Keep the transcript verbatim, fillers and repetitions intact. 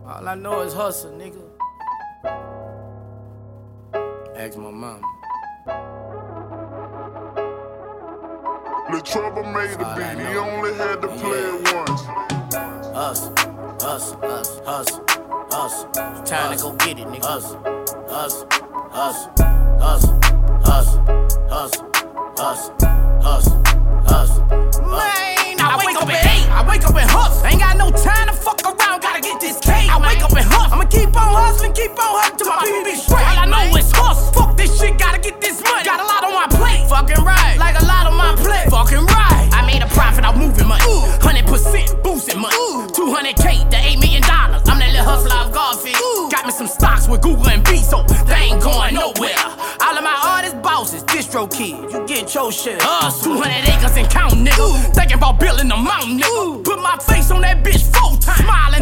All I know is hustle, nigga. Ask my mom. The Trouble made the beat, he only had to play it once. Hustle, hustle, hustle, hustle, hustle. Time to go get it, nigga. Hustle, hustle, hustle, hustle, hustle, hustle, hustle, hustle, hustle. Man, I wake up at eight. I wake up and hustle. Ain't got no time to fuck around, gotta get this cake. I wake up and hustle. I'ma keep on hustling, keep on hustling till my people be straight. All I know is hustle. Fuck this shit, gotta get this money. Got a lot on my plate. Fucking right, like a lot on my plate. Fucking right. I made a profit, I'm moving money. Hundred percent boosting money. Two hundred K to eight million dollars. I'm that little hustler of Garfield. Got me some stocks with Google and Bezos. They ain't going nowhere. All of my artist bosses, distro kids. You get your shit. Hustle. Two hundred acres and count, nigga. Thinking about building a mountain, nigga. Put my face on that bitch full time. Smiling.